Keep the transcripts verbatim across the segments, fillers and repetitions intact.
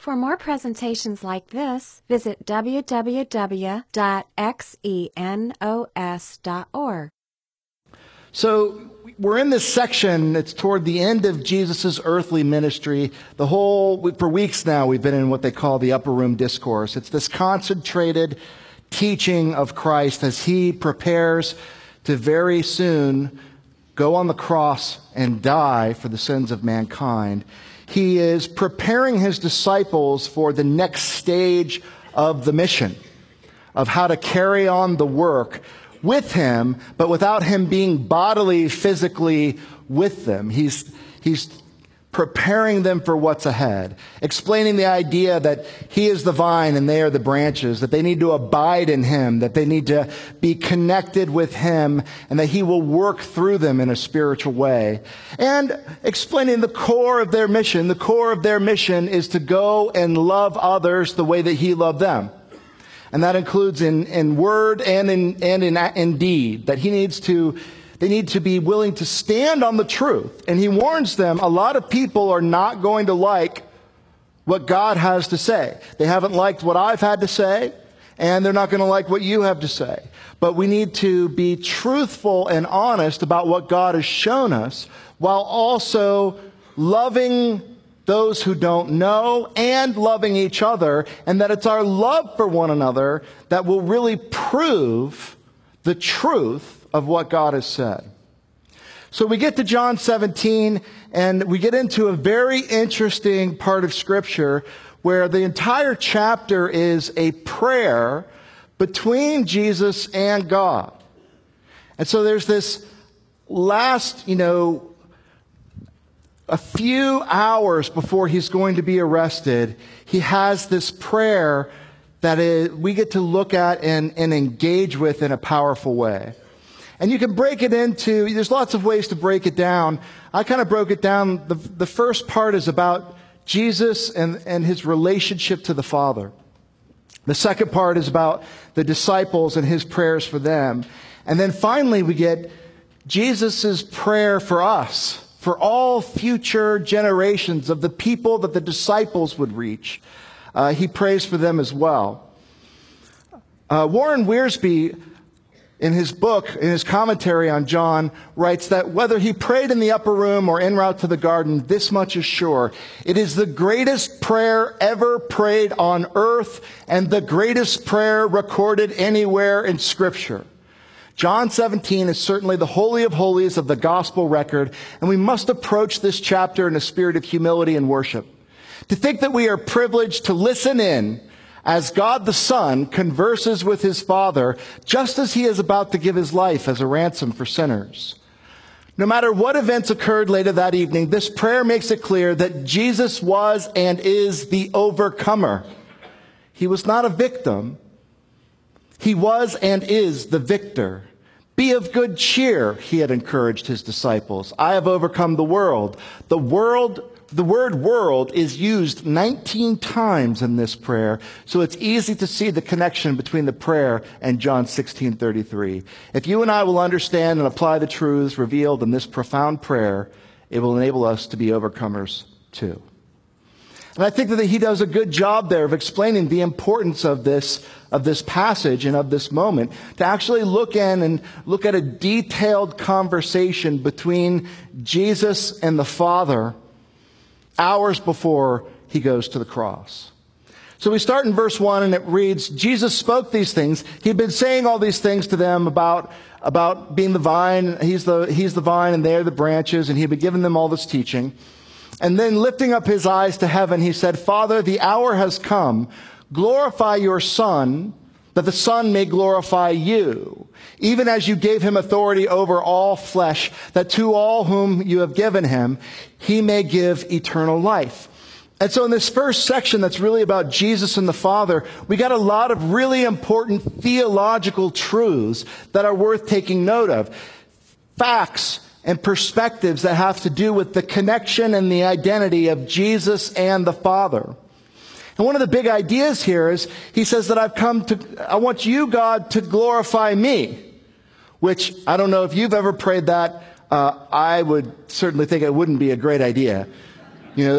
For more presentations like this, visit w w w dot xenos dot org. So we're in this section. It's toward the end of Jesus' earthly ministry. The whole, for weeks now, we've been in what they call the upper room discourse. It's this concentrated teaching of Christ as he prepares to very soon go on the cross and die for the sins of mankind. He is preparing his disciples for the next stage of the mission, of how to carry on the work with him, but without him being bodily, physically with them. He's, he's preparing them for what's ahead, explaining the idea that he is the vine and they are the branches, that they need to abide in him, that they need to be connected with him, and that he will work through them in a spiritual way. And explaining the core of their mission. The core of their mission is to go and love others the way that he loved them. And that includes in, in word and in, and in, in deed, that he needs to, they need to be willing to stand on the truth. And he warns them, a lot of people are not going to like what God has to say. They haven't liked what I've had to say, and they're not going to like what you have to say. But we need to be truthful and honest about what God has shown us, while also loving those who don't know and loving each other, and that it's our love for one another that will really prove the truth of what God has said. So we get to John seventeen, and we get into a very interesting part of Scripture where the entire chapter is a prayer between Jesus and God. And so there's this last, you know, a few hours before he's going to be arrested, he has this prayer that is, we get to look at and, and engage with in a powerful way. And you can break it into, there's lots of ways to break it down. I kind of broke it down. The, the first part is about Jesus and, and his relationship to the Father. The second part is about the disciples and his prayers for them. And then finally we get Jesus' prayer for us, for all future generations of the people that the disciples would reach. Uh, he prays for them as well. Uh, Warren Wiersbe, in his book, in his commentary on John, writes that whether he prayed in the upper room or en route to the garden, this much is sure. It is the greatest prayer ever prayed on earth and the greatest prayer recorded anywhere in Scripture. John seventeen is certainly the holy of holies of the gospel record, and we must approach this chapter in a spirit of humility and worship. To think that we are privileged to listen in as God the Son converses with his Father, just as he is about to give his life as a ransom for sinners. No matter what events occurred later that evening, this prayer makes it clear that Jesus was and is the overcomer. He was not a victim. He was and is the victor. Be of good cheer, he had encouraged his disciples. I have overcome the world. The world, the word world is used nineteen times in this prayer, so it's easy to see the connection between the prayer and John sixteen thirty-three. If you and I will understand and apply the truths revealed in this profound prayer, it will enable us to be overcomers too. And I think that he does a good job there of explaining the importance of this, of this passage and of this moment, to actually look in and look at a detailed conversation between Jesus and the Father hours before he goes to the cross. So we start in verse one, and it reads, Jesus spoke these things. He'd been saying all these things to them about, about being the vine. He's the, he's the vine and they're the branches, and he'd been giving them all this teaching. And then lifting up his eyes to heaven, he said, Father, the hour has come. Glorify your Son, that the Son may glorify you, even as you gave him authority over all flesh, that to all whom you have given him, he may give eternal life. And so in this first section that's really about Jesus and the Father, we got a lot of really important theological truths that are worth taking note of. Facts and perspectives that have to do with the connection and the identity of Jesus and the Father. And one of the big ideas here is he says that I've come to, I want you, God, to glorify me, which I don't know if you've ever prayed that. Uh, I would certainly think it wouldn't be a great idea. You know,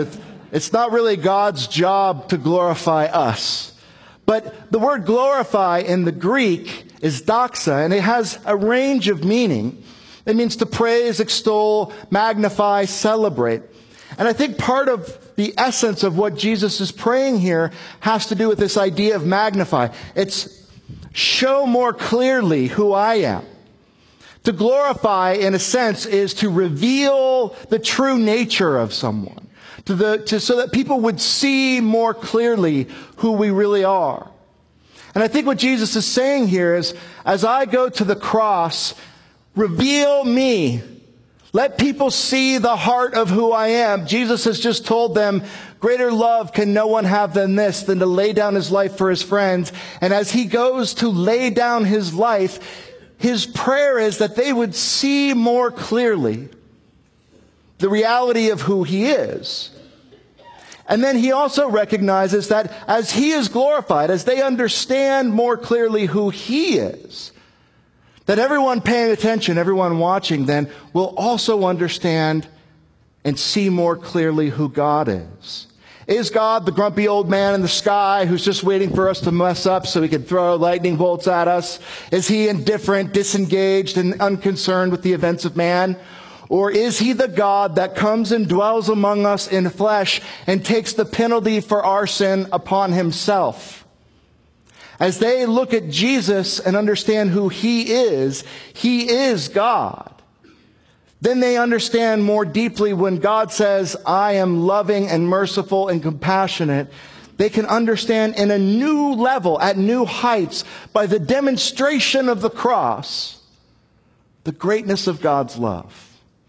It's not really God's job to glorify us. But the word glorify in the Greek is doxa, and it has a range of meaning. It means to praise, extol, magnify, celebrate. And I think part of the essence of what Jesus is praying here has to do with this idea of magnify. It's show more clearly who I am. To glorify, in a sense, is to reveal the true nature of someone. To the, to, so that people would see more clearly who we really are. And I think what Jesus is saying here is, as I go to the cross, reveal me. Let people see the heart of who I am. Jesus has just told them, greater love can no one have than this, than to lay down his life for his friends. And as he goes to lay down his life, his prayer is that they would see more clearly the reality of who he is. And then he also recognizes that as he is glorified, as they understand more clearly who he is, that everyone paying attention, everyone watching then, will also understand and see more clearly who God is. Is God the grumpy old man in the sky who's just waiting for us to mess up so he can throw lightning bolts at us? Is he indifferent, disengaged, and unconcerned with the events of man? Or is he the God that comes and dwells among us in flesh and takes the penalty for our sin upon himself? As they look at Jesus and understand who he is, he is God. Then they understand more deeply when God says, I am loving and merciful and compassionate. They can understand in a new level, at new heights, by the demonstration of the cross, the greatness of God's love.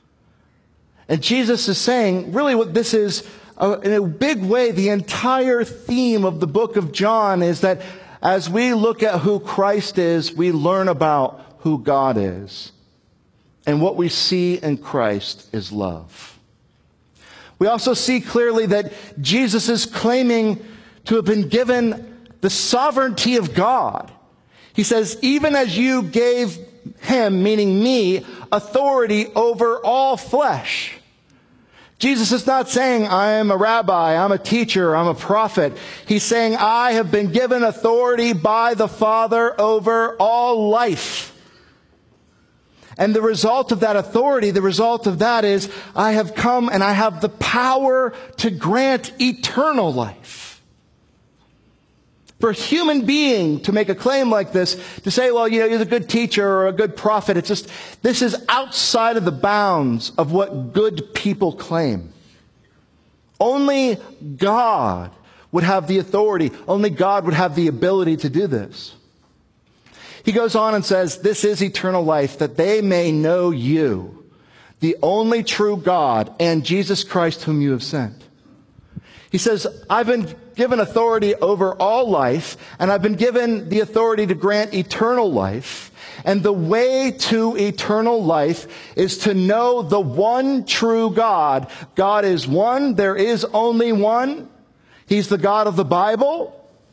And Jesus is saying, really what this is, uh, in a big way, the entire theme of the book of John is that as we look at who Christ is, we learn about who God is. And what we see in Christ is love. We also see clearly that Jesus is claiming to have been given the sovereignty of God. He says, even as you gave him, meaning me, authority over all flesh. Jesus is not saying, I am a rabbi, I'm a teacher, I'm a prophet. He's saying, I have been given authority by the Father over all life. And the result of that authority, the result of that is, I have come and I have the power to grant eternal life. For a human being to make a claim like this, to say, well, you know, he's a good teacher or a good prophet, it's just, this is outside of the bounds of what good people claim. Only God would have the authority, only God would have the ability to do this. He goes on and says, this is eternal life, that they may know you, the only true God, and Jesus Christ whom you have sent. He says, I've been given authority over all life, and I've been given the authority to grant eternal life. And the way to eternal life is to know the one true God. God is one. There is only one. He's the God of the Bible.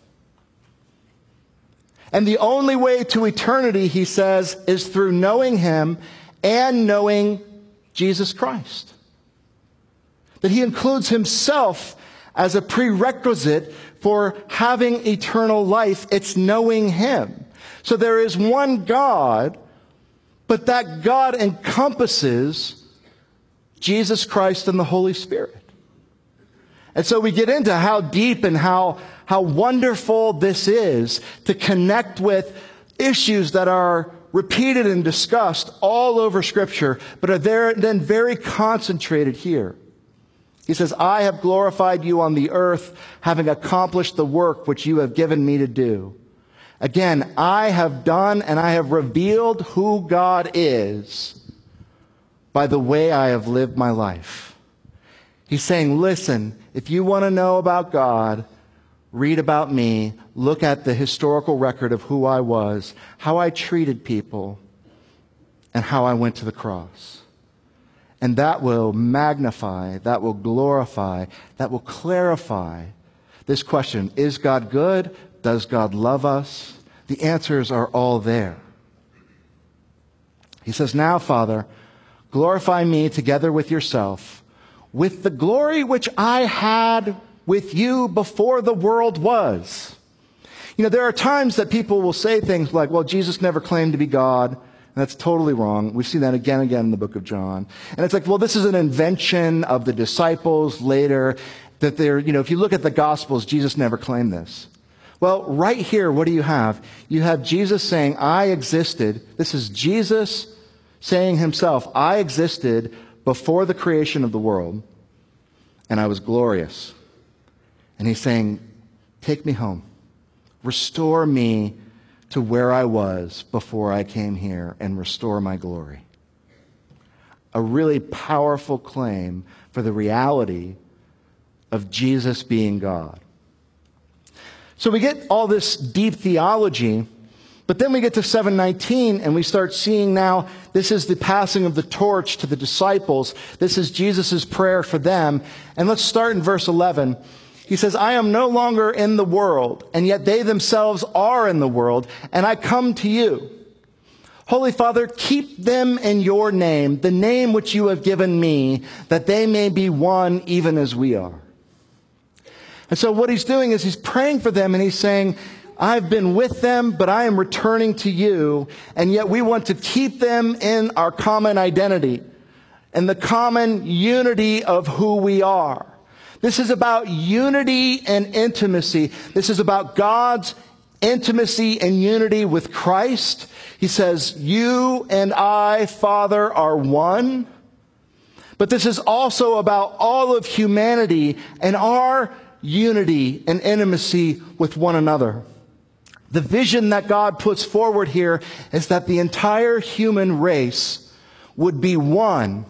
And the only way to eternity, he says, is through knowing him and knowing Jesus Christ. That he includes himself as a prerequisite for having eternal life. It's knowing him. So there is one God, but that God encompasses Jesus Christ and the Holy Spirit. And so we get into how deep and how, how wonderful this is to connect with issues that are repeated and discussed all over Scripture, but are there then very concentrated here. He says, I have glorified you on the earth, having accomplished the work which you have given me to do. Again, I have done and I have revealed who God is by the way I have lived my life. He's saying, listen, if you want to know about God, read about me, look at the historical record of who I was, how I treated people, and how I went to the cross. And that will magnify, that will glorify, that will clarify this question. Is God good? Does God love us? The answers are all there. He says, now, Father, glorify me together with yourself, with the glory which I had with you before the world was. You know, there are times that people will say things like, well, Jesus never claimed to be God. And that's totally wrong. We've seen that again and again in the book of John. And it's like, well, this is an invention of the disciples later, that they're, you know, if you look at the Gospels, Jesus never claimed this. Well, right here, what do you have? You have Jesus saying, I existed. This is Jesus saying himself, I existed before the creation of the world, and I was glorious. And he's saying, take me home. Restore me to where I was before I came here and restore my glory. A really powerful claim for the reality of Jesus being God. So we get all this deep theology, but then we get to seven nineteen and we start seeing now this is the passing of the torch to the disciples. This is Jesus' prayer for them. And let's start in verse eleven. He says, I am no longer in the world, and yet they themselves are in the world, and I come to you. Holy Father, keep them in your name, the name which you have given me, that they may be one even as we are. And so what he's doing is he's praying for them, and he's saying, I've been with them, but I am returning to you, and yet we want to keep them in our common identity and the common unity of who we are. This is about unity and intimacy. This is about God's intimacy and unity with Christ. He says, you and I, Father, are one. But this is also about all of humanity and our unity and intimacy with one another. The vision that God puts forward here is that the entire human race would be one.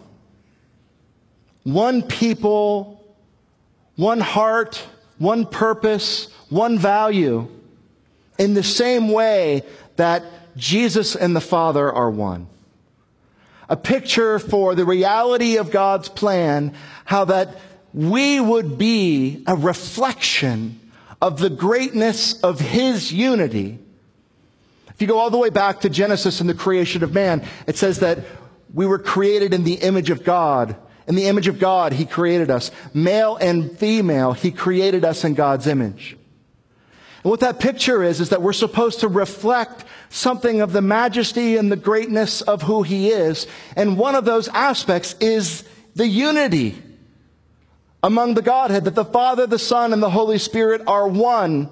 One people, one heart, one purpose, one value, in the same way that Jesus and the Father are one. A picture for the reality of God's plan, how that we would be a reflection of the greatness of His unity. If you go all the way back to Genesis and the creation of man, it says that we were created in the image of God. In the image of God, He created us. Male and female, He created us in God's image. And what that picture is, is that we're supposed to reflect something of the majesty and the greatness of who He is. And one of those aspects is the unity among the Godhead, that the Father, the Son, and the Holy Spirit are one.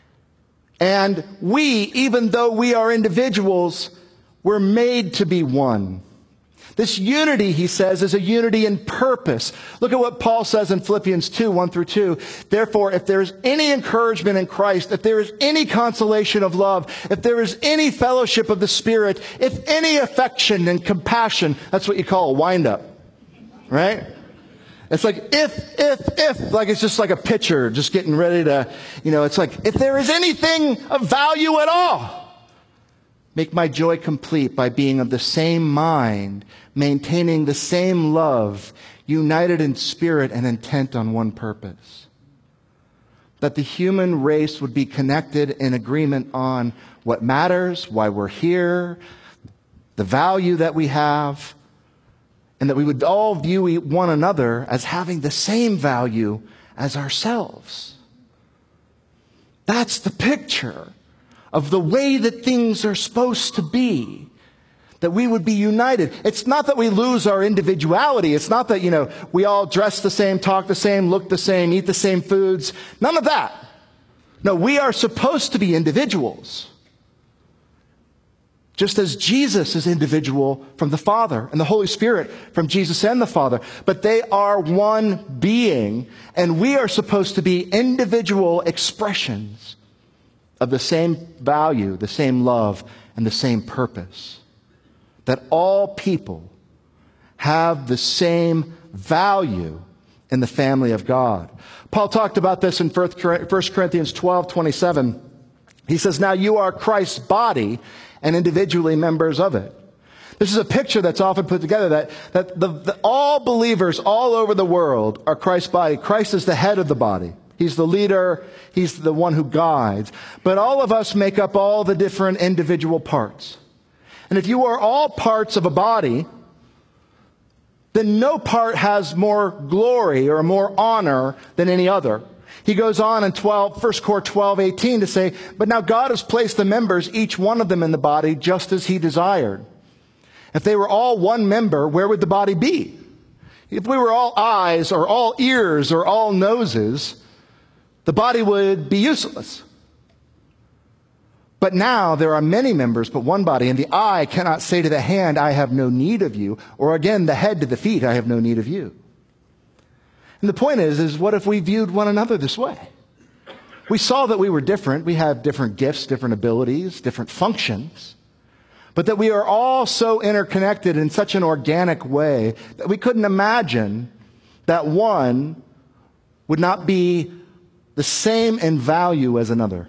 And we, even though we are individuals, we're made to be one. This unity, he says, is a unity in purpose. Look at what Paul says in Philippians two, one through two. Therefore, if there is any encouragement in Christ, if there is any consolation of love, if there is any fellowship of the Spirit, if any affection and compassion, that's what you call a wind-up, right? It's like if, if, if, like it's just like a pitcher just getting ready to, you know, it's like, if there is anything of value at all, make my joy complete by being of the same mind, maintaining the same love, united in spirit and intent on one purpose. That the human race would be connected in agreement on what matters, why we're here, the value that we have, and that we would all view one another as having the same value as ourselves. That's the picture of the way that things are supposed to be, that we would be united. It's not that we lose our individuality. It's not that, you know, we all dress the same, talk the same, look the same, eat the same foods. None of that. No, we are supposed to be individuals. Just as Jesus is individual from the Father and the Holy Spirit from Jesus and the Father. But they are one being, and we are supposed to be individual expressions of the same value, the same love, and the same purpose. That all people have the same value in the family of God. Paul talked about this in First Corinthians twelve, twenty-seven. He says, now you are Christ's body and individually members of it. This is a picture that's often put together that, that the, the, all believers all over the world are Christ's body. Christ is the head of the body. He's the leader. He's the one who guides. But all of us make up all the different individual parts. And if you are all parts of a body, then no part has more glory or more honor than any other. He goes on in twelve, First Corinthians twelve eighteen to say, but now God has placed the members, each one of them in the body, just as he desired. If they were all one member, where would the body be? If we were all eyes or all ears or all noses, the body would be useless. But now there are many members, but one body, and the eye cannot say to the hand, I have no need of you, or again, the head to the feet, I have no need of you. And the point is, is what if we viewed one another this way? We saw that we were different. We have different gifts, different abilities, different functions. But that we are all so interconnected in such an organic way that we couldn't imagine that one would not be the same in value as another.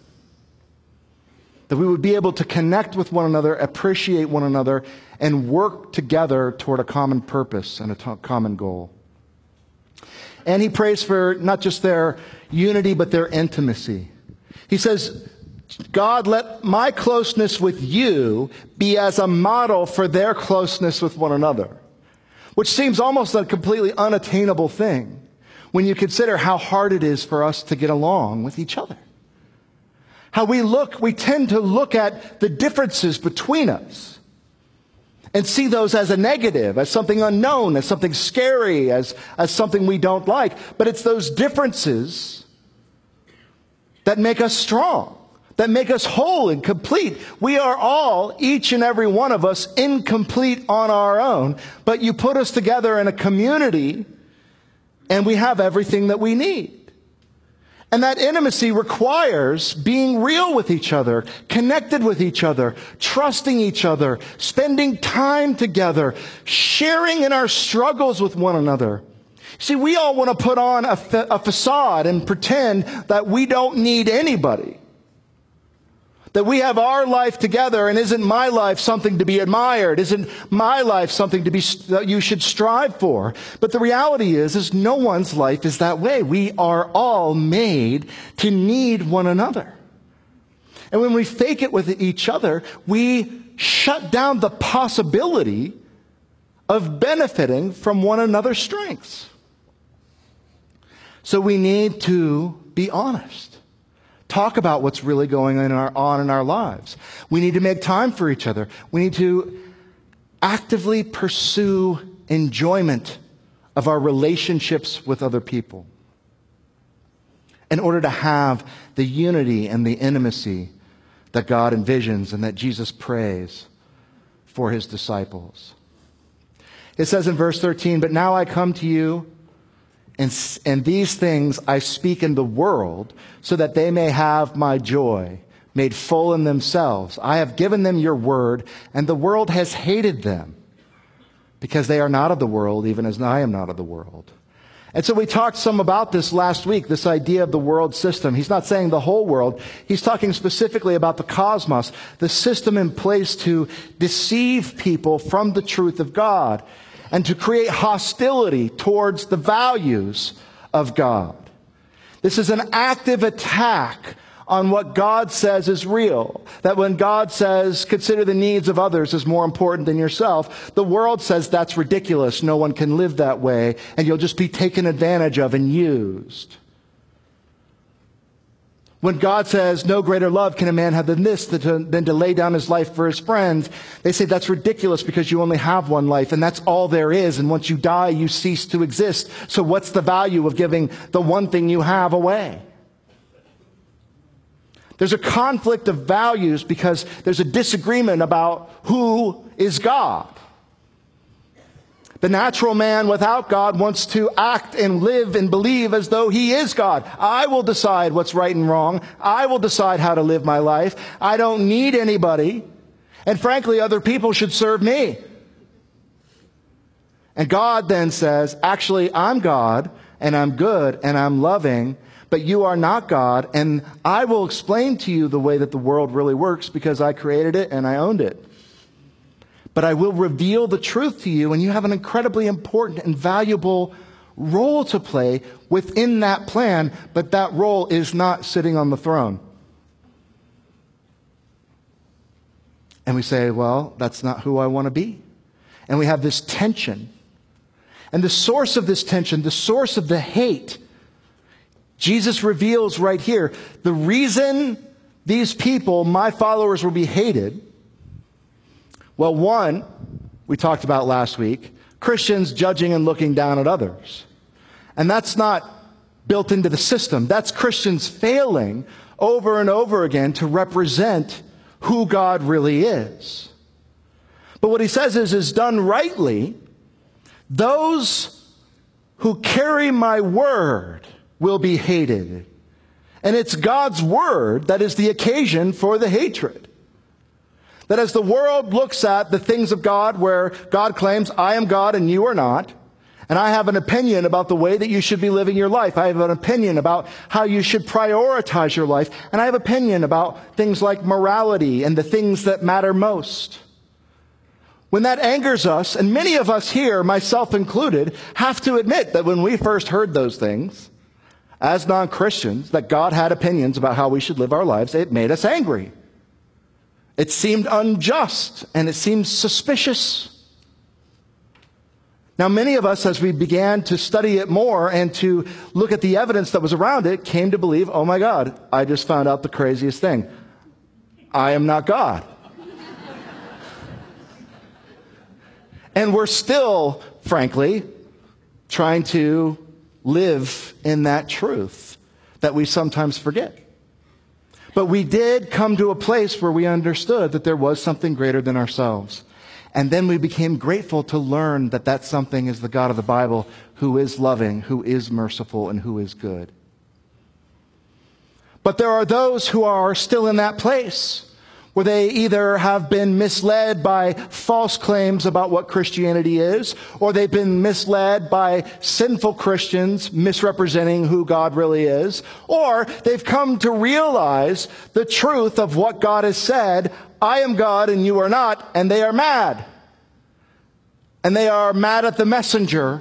That we would be able to connect with one another, appreciate one another, and work together toward a common purpose and a t- common goal. And he prays for not just their unity, but their intimacy. He says, God, let my closeness with you be as a model for their closeness with one another. Which seems almost a completely unattainable thing when you consider how hard it is for us to get along with each other. How we look, we tend to look at the differences between us and see those as a negative, as something unknown, as something scary, as, as something we don't like. But it's those differences that make us strong, that make us whole and complete. We are all, each and every one of us, incomplete on our own, but you put us together in a community and we have everything that we need. And that intimacy requires being real with each other, connected with each other, trusting each other, spending time together, sharing in our struggles with one another. See, we all want to put on a, fa- a facade and pretend that we don't need anybody. That we have our life together, and isn't my life something to be admired? Isn't my life something to be that you should strive for? But the reality is, is no one's life is that way. We are all made to need one another. And when we fake it with each other, we shut down the possibility of benefiting from one another's strengths. So we need to be honest. Talk about what's really going on in, our, on in our lives. We need to make time for each other. We need to actively pursue enjoyment of our relationships with other people in order to have the unity and the intimacy that God envisions and that Jesus prays for his disciples. It says in verse thirteen, but now I come to you, And, and these things I speak in the world so that they may have my joy made full in themselves. I have given them your word, and the world has hated them because they are not of the world, even as I am not of the world. And so we talked some about this last week, this idea of the world system. He's not saying the whole world. He's talking specifically about the cosmos, the system in place to deceive people from the truth of God, and to create hostility towards the values of God. This is an active attack on what God says is real. That when God says, consider the needs of others as more important than yourself, the world says that's ridiculous. No one can live that way, and you'll just be taken advantage of and used. When God says, no greater love can a man have than this, than to lay down his life for his friends, they say that's ridiculous because you only have one life and that's all there is. And once you die, you cease to exist. So what's the value of giving the one thing you have away? There's a conflict of values because there's a disagreement about who is God. The natural man without God wants to act and live and believe as though he is God. I will decide what's right and wrong. I will decide how to live my life. I don't need anybody. And frankly, other people should serve me. And God then says, actually, I'm God, and I'm good, and I'm loving, but you are not God, and I will explain to you the way that the world really works because I created it and I owned it. But I will reveal the truth to you, and you have an incredibly important and valuable role to play within that plan, but that role is not sitting on the throne. And we say, well, that's not who I want to be. And we have this tension And the source of this tension, the source of the hate, Jesus reveals right here. The reason these people, my followers, will be hated, well, one, we talked about last week, Christians judging and looking down at others. And that's not built into the system. That's Christians failing over and over again to represent who God really is. But what he says is, is done rightly, those who carry my word will be hated. And it's God's word that is the occasion for the hatred. That as the world looks at the things of God, where God claims, I am God and you are not, and I have an opinion about the way that you should be living your life. I have an opinion about how you should prioritize your life. And I have an opinion about things like morality and the things that matter most. When that angers us, and many of us here, myself included, have to admit that when we first heard those things, as non-Christians, that God had opinions about how we should live our lives, it made us angry. It seemed unjust, and it seemed suspicious. Now, many of us, as we began to study it more and to look at the evidence that was around it, came to believe, oh my God, I just found out the craziest thing. I am not God. And we're still, frankly, trying to live in that truth that we sometimes forget. But we did come to a place where we understood that there was something greater than ourselves. And then we became grateful to learn that that something is the God of the Bible, who is loving, who is merciful, and who is good. But there are those who are still in that place, where they either have been misled by false claims about what Christianity is, or they've been misled by sinful Christians misrepresenting who God really is, or they've come to realize the truth of what God has said, I am God and you are not, and they are mad. And they are mad at the messenger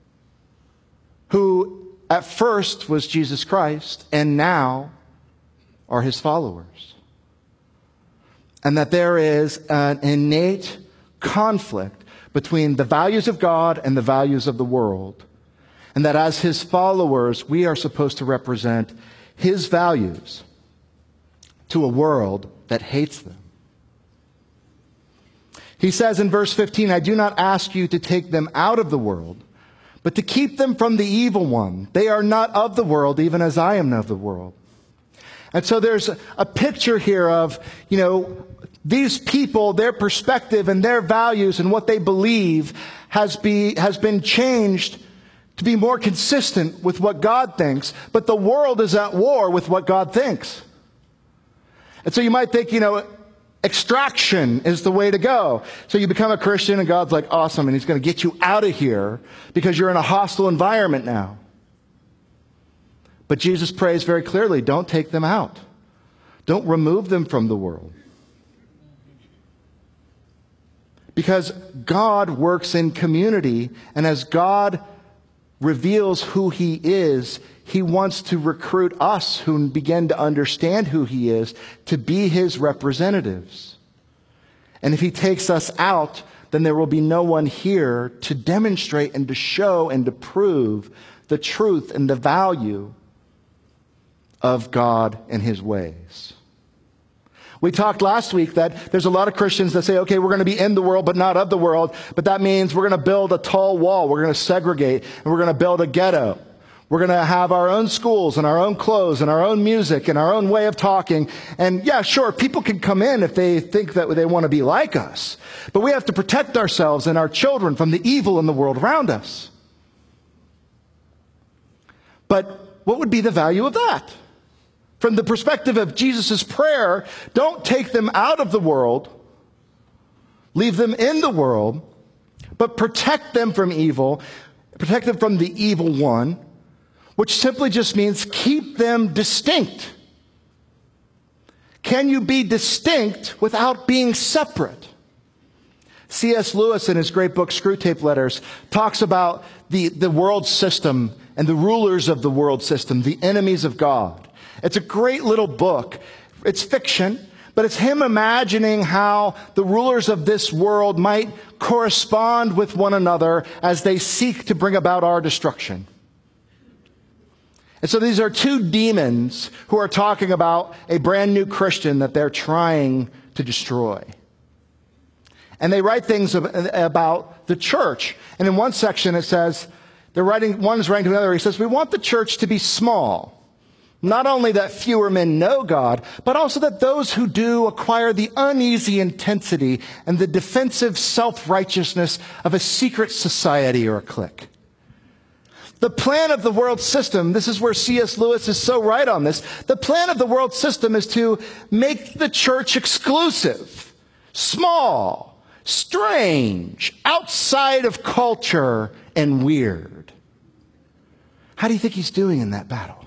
who at first was Jesus Christ and now are his followers. And that there is an innate conflict between the values of God and the values of the world. And that as his followers, we are supposed to represent his values to a world that hates them. He says in verse fifteen, I do not ask you to take them out of the world, but to keep them from the evil one. They are not of the world, even as I am of the world. And so there's a picture here of, you know, these people, their perspective and their values and what they believe has, be, has been changed to be more consistent with what God thinks, but the world is at war with what God thinks. And so you might think, you know, extraction is the way to go. So you become a Christian and God's like, awesome, and he's going to get you out of here because you're in a hostile environment now. But Jesus prays very clearly, don't take them out. Don't remove them from the world. Because God works in community, and as God reveals who he is, he wants to recruit us who begin to understand who he is to be his representatives. And if he takes us out, then there will be no one here to demonstrate and to show and to prove the truth and the value of God and his ways. We talked last week that there's a lot of Christians that say, okay, we're going to be in the world but not of the world, but that means we're going to build a tall wall, we're going to segregate, and we're going to build a ghetto. We're going to have our own schools and our own clothes and our own music and our own way of talking. And yeah, sure, people can come in if they think that they want to be like us, but we have to protect ourselves and our children from the evil in the world around us. But what would be the value of that? From the perspective of Jesus' prayer, don't take them out of the world, leave them in the world, but protect them from evil, protect them from the evil one, which simply just means keep them distinct. Can you be distinct without being separate? C S Lewis, in his great book, Screwtape Letters, talks about the, the world system and the rulers of the world system, the enemies of God. It's a great little book. It's fiction, but it's him imagining how the rulers of this world might correspond with one another as they seek to bring about our destruction. And so these are two demons who are talking about a brand new Christian that they're trying to destroy. And they write things about the church. And in one section it says, they're writing, one is writing to another, he says, we want the church to be small. Not only that fewer men know God, but also that those who do acquire the uneasy intensity and the defensive self-righteousness of a secret society or a clique. The plan of the world system, this is where C S Lewis is so right on this, the plan of the world system is to make the church exclusive, small, strange, outside of culture, and weird. How do you think he's doing in that battle?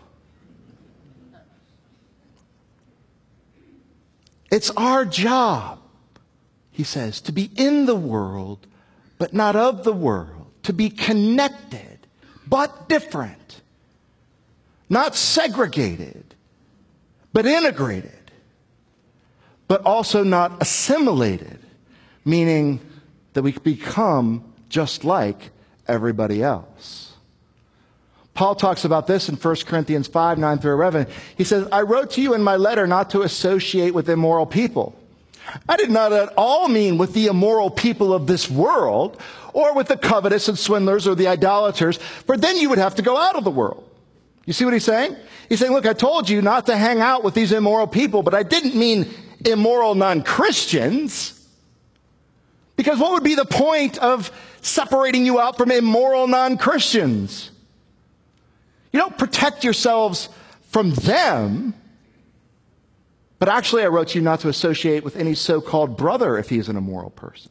It's our job, he says, to be in the world, but not of the world, to be connected, but different, not segregated, but integrated, but also not assimilated, meaning that we become just like everybody else. Paul talks about this in First Corinthians five, nine through eleven. He says, I wrote to you in my letter not to associate with immoral people. I did not at all mean with the immoral people of this world, or with the covetous and swindlers or the idolaters, for then you would have to go out of the world. You see what he's saying? He's saying, look, I told you not to hang out with these immoral people, but I didn't mean immoral non-Christians. Because what would be the point of separating you out from immoral non-Christians? You don't protect yourselves from them. But actually, I wrote to you not to associate with any so-called brother if he is an immoral person.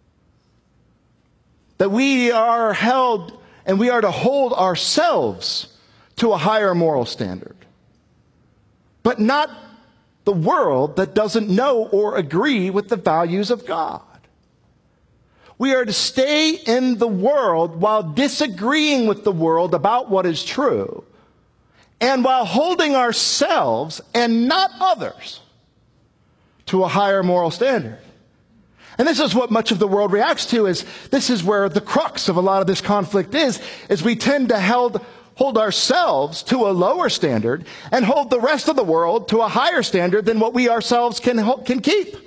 That we are held and we are to hold ourselves to a higher moral standard. But not the world that doesn't know or agree with the values of God. We are to stay in the world while disagreeing with the world about what is true, and while holding ourselves and not others to a higher moral standard. And this is what much of the world reacts to, is this is where the crux of a lot of this conflict is, is we tend to held, hold ourselves to a lower standard and hold the rest of the world to a higher standard than what we ourselves can, can keep.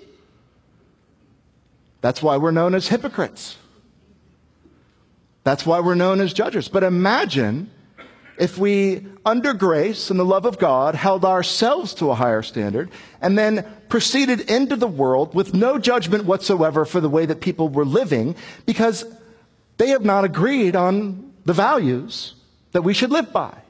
That's why we're known as hypocrites. That's why we're known as judges. But imagine if we, under grace and the love of God, held ourselves to a higher standard and then proceeded into the world with no judgment whatsoever for the way that people were living, because they have not agreed on the values that we should live by.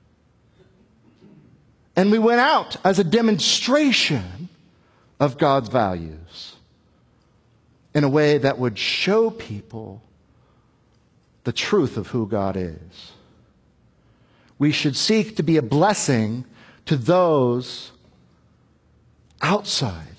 And we went out as a demonstration of God's values in a way that would show people the truth of who God is. We should seek to be a blessing to those outside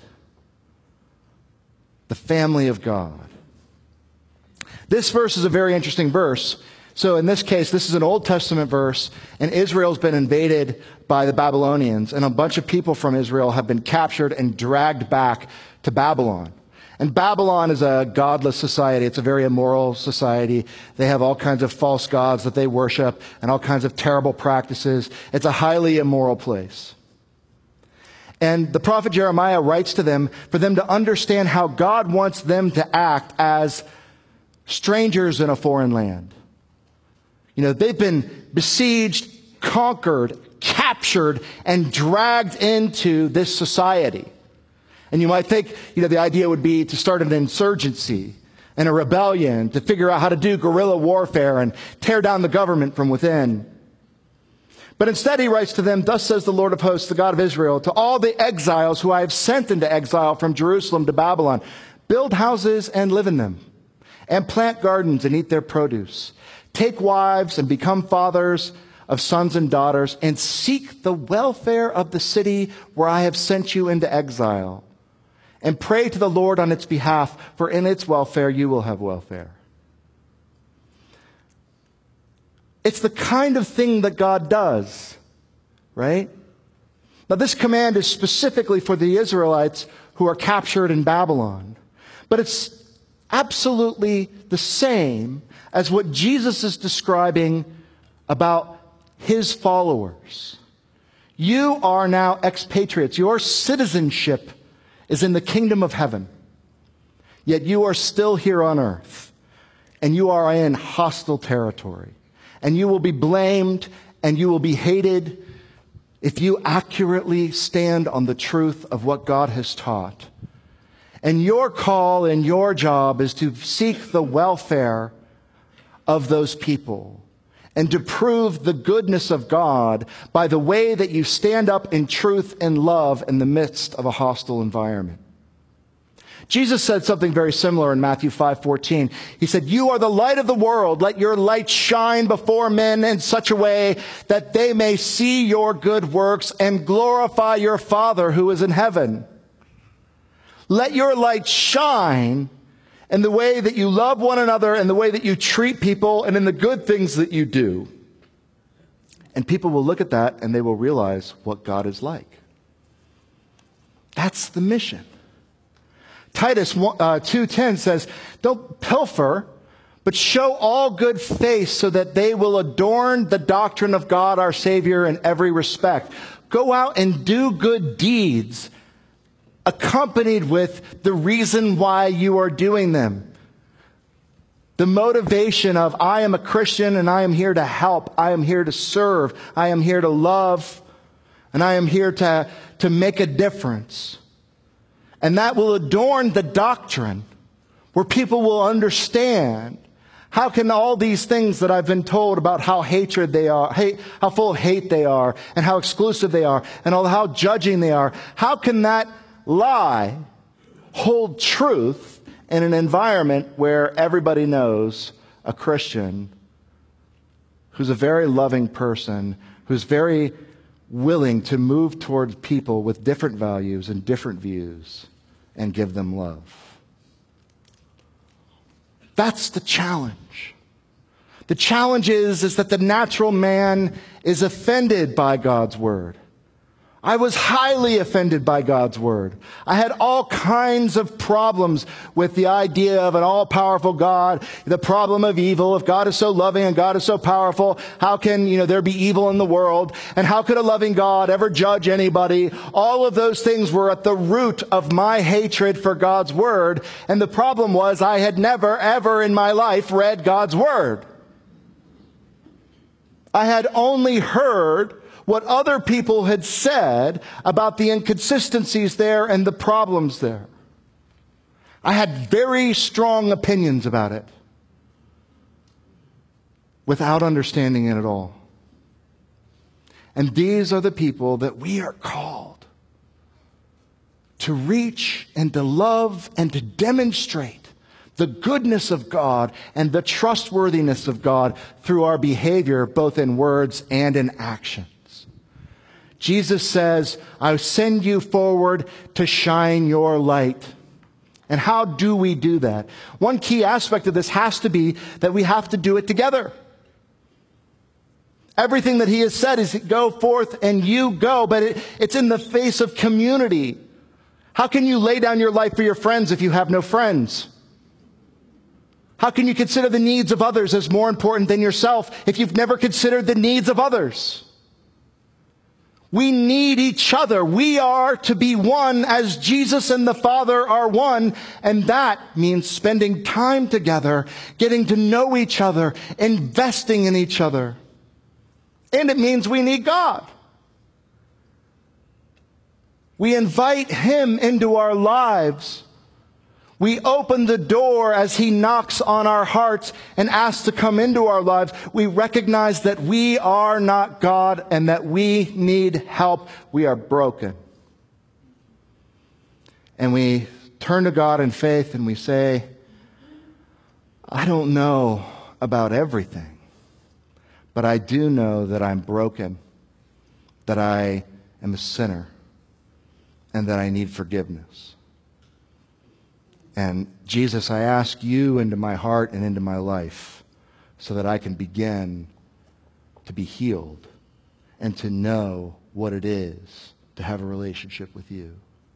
the family of God. This verse is a very interesting verse. So in this case, this is an Old Testament verse, and Israel's been invaded by the Babylonians, and a bunch of people from Israel have been captured and dragged back to Babylon. And Babylon is a godless society. It's a very immoral society. They have all kinds of false gods that they worship and all kinds of terrible practices. It's a highly immoral place. And the prophet Jeremiah writes to them for them to understand how God wants them to act as strangers in a foreign land. You know, they've been besieged, conquered, captured, and dragged into this society. And you might think, you know, the idea would be to start an insurgency and a rebellion, to figure out how to do guerrilla warfare and tear down the government from within. But instead he writes to them, thus says the Lord of hosts, the God of Israel, to all the exiles who I have sent into exile from Jerusalem to Babylon, build houses and live in them, and plant gardens and eat their produce. Take wives and become fathers of sons and daughters, and seek the welfare of the city where I have sent you into exile. And pray to the Lord on its behalf, for in its welfare you will have welfare. It's the kind of thing that God does, right? Now, this command is specifically for the Israelites who are captured in Babylon. But it's absolutely the same as what Jesus is describing about his followers. You are now expatriates. Your citizenship is in the kingdom of heaven. Yet you are still here on earth. And you are in hostile territory. And you will be blamed and you will be hated if you accurately stand on the truth of what God has taught. And your call and your job is to seek the welfare of those people and to prove the goodness of God by the way that you stand up in truth and love in the midst of a hostile environment. Jesus said something very similar in Matthew five fourteen. He said, "You are the light of the world. Let your light shine before men in such a way that they may see your good works and glorify your Father who is in heaven." Let your light shine in the way that you love one another and the way that you treat people and in the good things that you do. And people will look at that and they will realize what God is like. That's the mission. Titus two ten says, "Don't pilfer, but show all good faith so that they will adorn the doctrine of God our Savior in every respect." Go out and do good deeds, accompanied with the reason why you are doing them. The motivation of, I am a Christian and I am here to help. I am here to serve. I am here to love. And I am here to, to make a difference. And that will adorn the doctrine where people will understand, how can all these things that I've been told about how hatred they are, hate, how full of hate they are, and how exclusive they are, and all how judging they are, how can that lie hold truth in an environment where everybody knows a Christian who's a very loving person, who's very willing to move towards people with different values and different views and give them love? That's the challenge. The challenge is, is that the natural man is offended by God's word. I was highly offended by God's word. I had all kinds of problems with the idea of an all-powerful God, the problem of evil. If God is so loving and God is so powerful, how can, you know, there be evil in the world? And how could a loving God ever judge anybody? All of those things were at the root of my hatred for God's word. And the problem was I had never, ever in my life read God's word. I had only heard what other people had said about the inconsistencies there and the problems there. I had very strong opinions about it without understanding it at all. And these are the people that we are called to reach and to love and to demonstrate the goodness of God and the trustworthiness of God through our behavior, both in words and in action. Jesus says, I send you forward to shine your light. And how do we do that? One key aspect of this has to be that we have to do it together. Everything that he has said is go forth and you go, but it, it's in the face of community. How can you lay down your life for your friends if you have no friends? How can you consider the needs of others as more important than yourself if you've never considered the needs of others? We need each other. We are to be one as Jesus and the Father are one. And that means spending time together, getting to know each other, investing in each other. And it means we need God. We invite him into our lives. We open the door as he knocks on our hearts and asks to come into our lives. We recognize that we are not God and that we need help. We are broken. And we turn to God in faith and we say, I don't know about everything, but I do know that I'm broken, that I am a sinner, and that I need forgiveness. And Jesus, I ask you into my heart and into my life so that I can begin to be healed and to know what it is to have a relationship with you.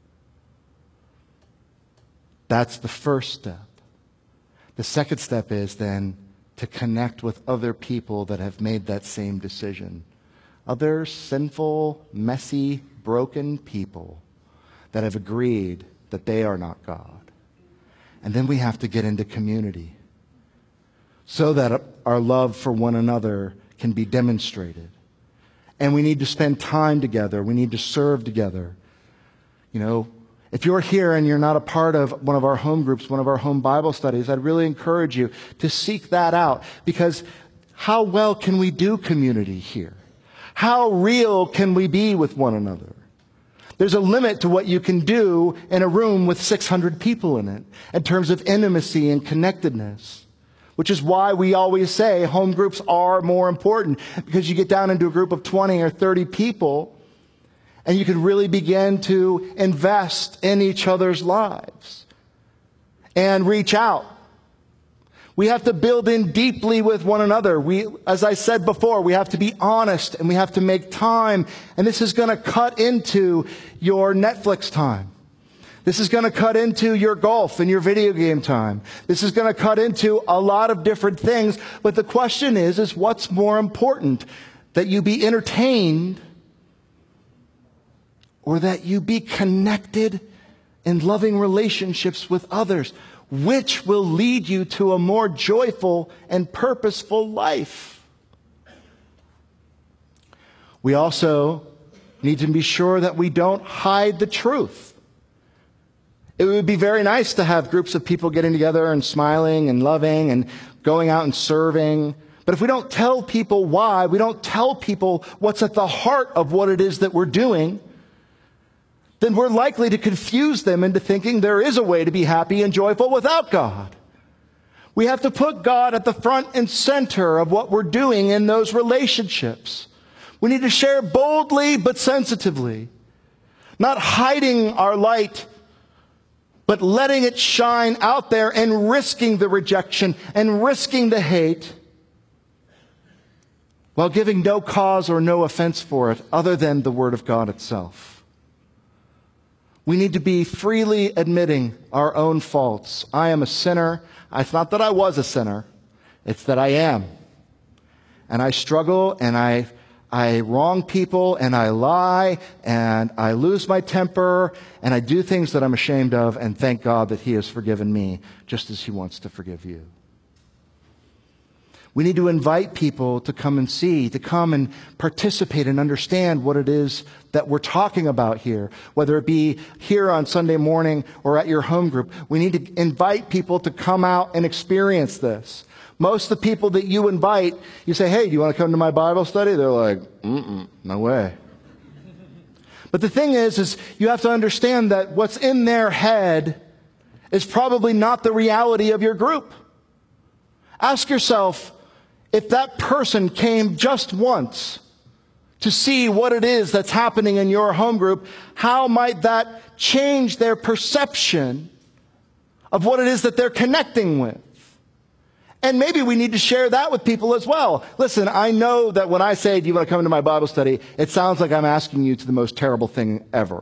That's the first step. The second step is then to connect with other people that have made that same decision. Other sinful, messy, broken people that have agreed that they are not God. And then we have to get into community so that our love for one another can be demonstrated. And we need to spend time together. We need to serve together. You know, if you're here and you're not a part of one of our home groups, one of our home Bible studies, I'd really encourage you to seek that out, because how well can we do community here? How real can we be with one another? There's a limit to what you can do in a room with six hundred people in it in terms of intimacy and connectedness, which is why we always say home groups are more important, because you get down into a group of twenty or thirty people and you can really begin to invest in each other's lives and reach out. We have to build in deeply with one another. We, as I said before, we have to be honest and we have to make time. And this is going to cut into your Netflix time. This is going to cut into your golf and your video game time. This is going to cut into a lot of different things. But the question is, is what's more important? That you be entertained, or that you be connected in loving relationships with others? Which will lead you to a more joyful and purposeful life? We also need to be sure that we don't hide the truth. It would be very nice to have groups of people getting together and smiling and loving and going out and serving. But if we don't tell people why, we don't tell people what's at the heart of what it is that we're doing, then we're likely to confuse them into thinking there is a way to be happy and joyful without God. We have to put God at the front and center of what we're doing in those relationships. We need to share boldly but sensitively, not hiding our light, but letting it shine out there and risking the rejection and risking the hate, while giving no cause or no offense for it other than the Word of God itself. We need to be freely admitting our own faults. I am a sinner. It's not that I was a sinner. It's that I am. And I struggle, and I, I wrong people, and I lie, and I lose my temper, and I do things that I'm ashamed of, and thank God that He has forgiven me, just as He wants to forgive you. We need to invite people to come and see, to come and participate and understand what it is that we're talking about here, whether it be here on Sunday morning or at your home group. We need to invite people to come out and experience this. Most of the people that you invite, you say, hey, do you want to come to my Bible study? They're like, mm-mm, no way. But the thing is, is you have to understand that what's in their head is probably not the reality of your group. Ask yourself, if that person came just once to see what it is that's happening in your home group, how might that change their perception of what it is that they're connecting with? And maybe we need to share that with people as well. Listen, I know that when I say, do you want to come into my Bible study, it sounds like I'm asking you to the most terrible thing ever.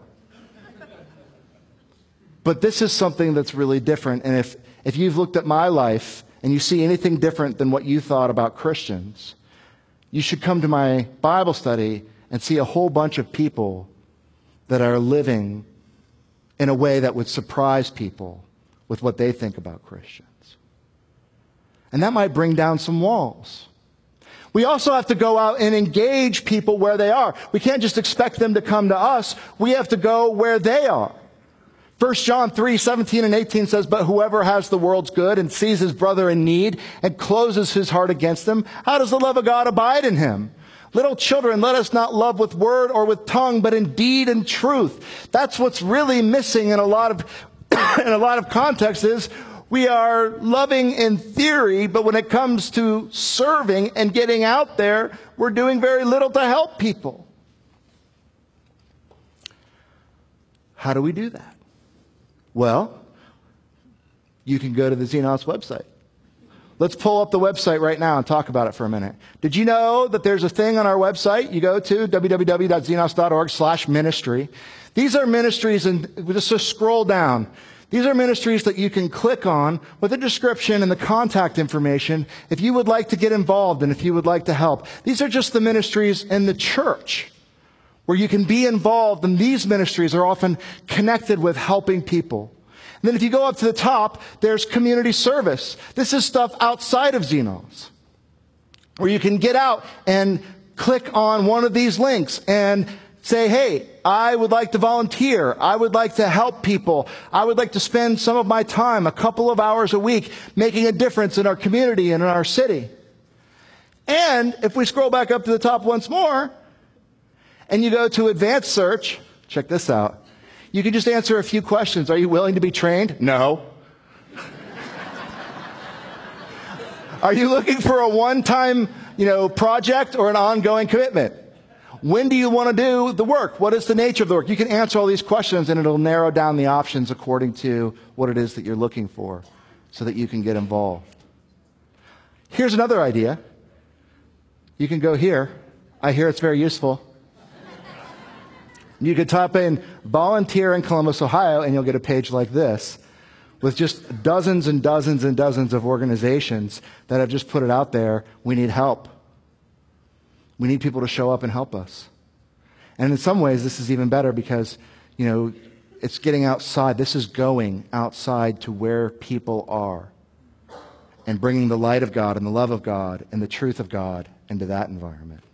But this is something that's really different. And if, if you've looked at my life and you see anything different than what you thought about Christians, you should come to my Bible study and see a whole bunch of people that are living in a way that would surprise people with what they think about Christians. And that might bring down some walls. We also have to go out and engage people where they are. We can't just expect them to come to us. We have to go where they are. First John three, seventeen and eighteen says, but whoever has the world's good and sees his brother in need and closes his heart against him, how does the love of God abide in him? Little children, let us not love with word or with tongue, but in deed and truth. That's what's really missing in a lot of, in a lot of contexts is we are loving in theory, but when it comes to serving and getting out there, we're doing very little to help people. How do we do that? Well, you can go to the Xenos website. Let's pull up the website right now and talk about it for a minute. Did you know that there's a thing on our website? You go to w w w dot xenos dot org slash ministry. These are ministries, and just, just scroll down. These are ministries that you can click on with a description and the contact information if you would like to get involved and if you would like to help. These are just the ministries in the church where you can be involved, and these ministries are often connected with helping people. And then if you go up to the top, there's community service. This is stuff outside of Xenos, where you can get out and click on one of these links and say, hey, I would like to volunteer. I would like to help people. I would like to spend some of my time, a couple of hours a week, making a difference in our community and in our city. And if we scroll back up to the top once more, and you go to advanced search, check this out. You can just answer a few questions. Are you willing to be trained? No. Are you looking for a one-time, you know, project or an ongoing commitment? When do you want to do the work? What is the nature of the work? You can answer all these questions, and it'll narrow down the options according to what it is that you're looking for so that you can get involved. Here's another idea. You can go here. I hear it's very useful. You could type in volunteer in Columbus, Ohio, and you'll get a page like this with just dozens and dozens and dozens of organizations that have just put it out there. We need help. We need people to show up and help us. And in some ways, this is even better because, you know, it's getting outside. This is going outside to where people are and bringing the light of God and the love of God and the truth of God into that environment.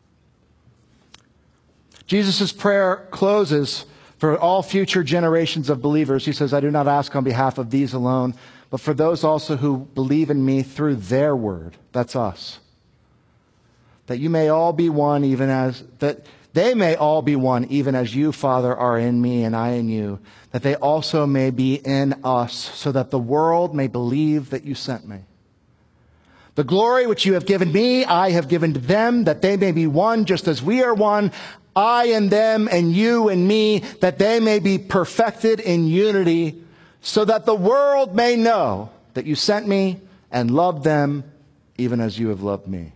Jesus' prayer closes for all future generations of believers. He says, I do not ask on behalf of these alone, but for those also who believe in me through their word. That's us. That you may all be one, even as, that they may all be one, even as you, Father, are in me and I in you, that they also may be in us, so that the world may believe that you sent me. The glory which you have given me, I have given to them, that they may be one, just as we are one, I and them and you and me, that they may be perfected in unity, so that the world may know that you sent me and loved them, even as you have loved me.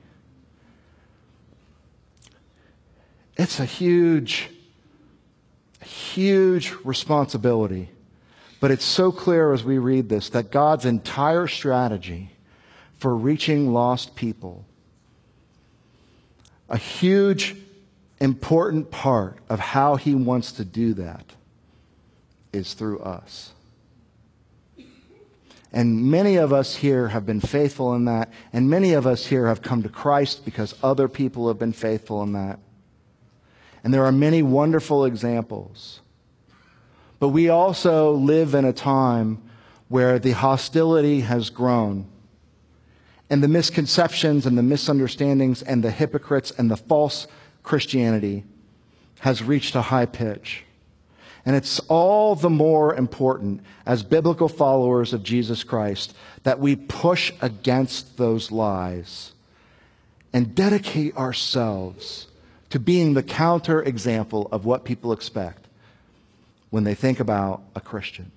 It's a huge, huge responsibility. But it's so clear as we read this that God's entire strategy for reaching lost people, a huge, important part of how he wants to do that is through us. And many of us here have been faithful in that, and many of us here have come to Christ because other people have been faithful in that. And there are many wonderful examples. But we also live in a time where the hostility has grown, and the misconceptions and the misunderstandings and the hypocrites and the false Christianity has reached a high pitch. And it's all the more important as biblical followers of Jesus Christ that we push against those lies and dedicate ourselves to being the counter example of what people expect when they think about a Christian.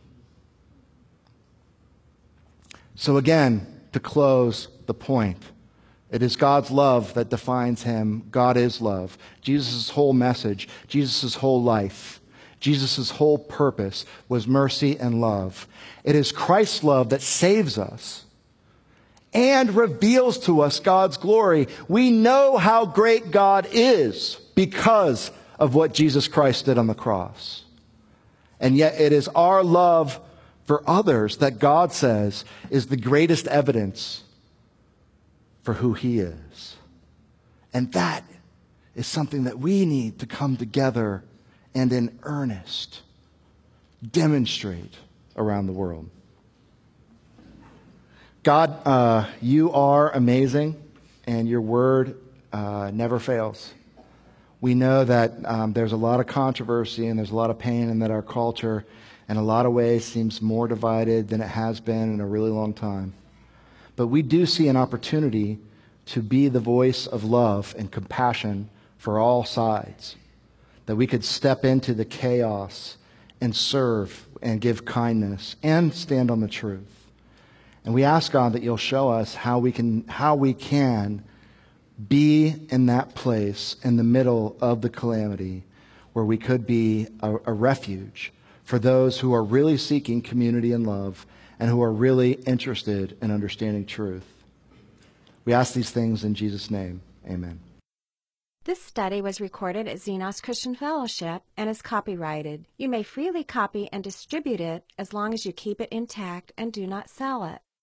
So again, to close the point, it is God's love that defines him. God is love. Jesus' whole message, Jesus' whole life, Jesus' whole purpose was mercy and love. It is Christ's love that saves us and reveals to us God's glory. We know how great God is because of what Jesus Christ did on the cross. And yet it is our love for others that God says is the greatest evidence for who he is. And that is something that we need to come together and in earnest demonstrate around the world. God, uh, you are amazing, and your word uh, never fails. We know that um, there's a lot of controversy and there's a lot of pain, and that our culture in a lot of ways seems more divided than it has been in a really long time. But we do see an opportunity to be the voice of love and compassion for all sides, that we could step into the chaos and serve and give kindness and stand on the truth. And we ask, God, that you'll show us how we can, how we can be in that place in the middle of the calamity where we could be a, a refuge for those who are really seeking community and love and who are really interested in understanding truth. We ask these things in Jesus' name. Amen. This study was recorded at Xenos Christian Fellowship and is copyrighted. You may freely copy and distribute it as long as you keep it intact and do not sell it.